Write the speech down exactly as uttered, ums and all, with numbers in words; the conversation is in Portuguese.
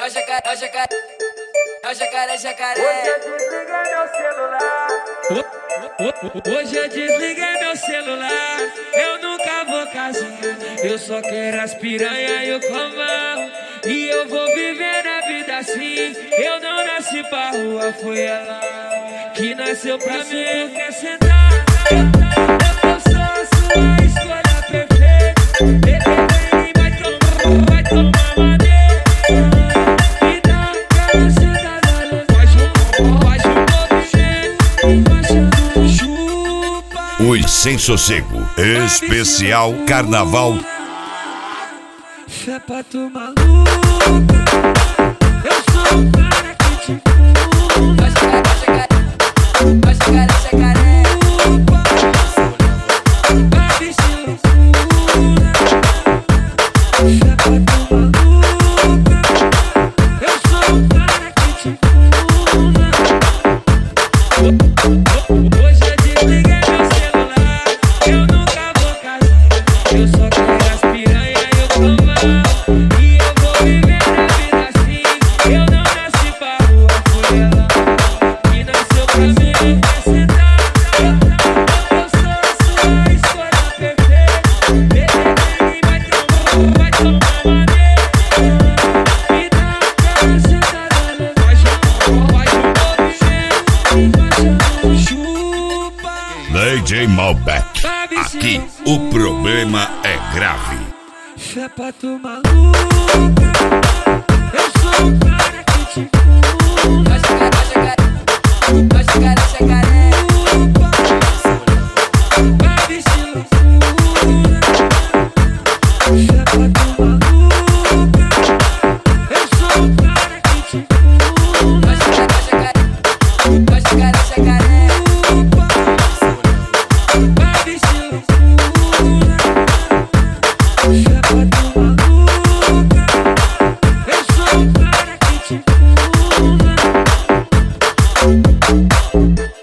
é o jacaré, é o jacaré, é o jacaré, jacaré. Hoje eu desliguei meu celular, eu nunca vou casar. Eu só quero as piranha e o comão, e eu vou viver na vida assim. Eu não nasci pra rua, foi ela que nasceu pra mim. Quer sentar? Eu sou a sua escolha perfeita. Vem, vai tomar, vai tomar maneira. E dá aquela sentada, faz um, faz um movimento, faz um chupa. Os Sem Sossego, especial Carnaval. Fé pra tu maluca, eu sou o cara que te É o jacaré, é o jacaré, é o jacaré, jacaré. vai vestir loucura. Fé pra tu maluca, eu sou o cara que te Hoje eu desliguei meu celular, eu nunca vou casar. Eu só quero as piranha e o comão, e eu vou viver na vida assim. Eu não nasci pra rua, foi ela que nasceu pra mim. Quer sentar? Eu sou a sua escolha perfeita. Vem, vai tomar, vai tomar maneira. E dá aquela sentada, faz um, faz um movimento, faz um chupa. D J Malbec. Aqui o problema é grave. Fé pra tu maluca, eu sou o cara que te É o jacaré, é o jacaré, é o jacaré, jacaré. vai vestir loucura. Fé pra tu maluca, eu sou o cara que te É o jacaré, é o jacaré, é o jacaré, jacaré. vai vestir loucura. Fé pra tu maluca, eu sou o cara que te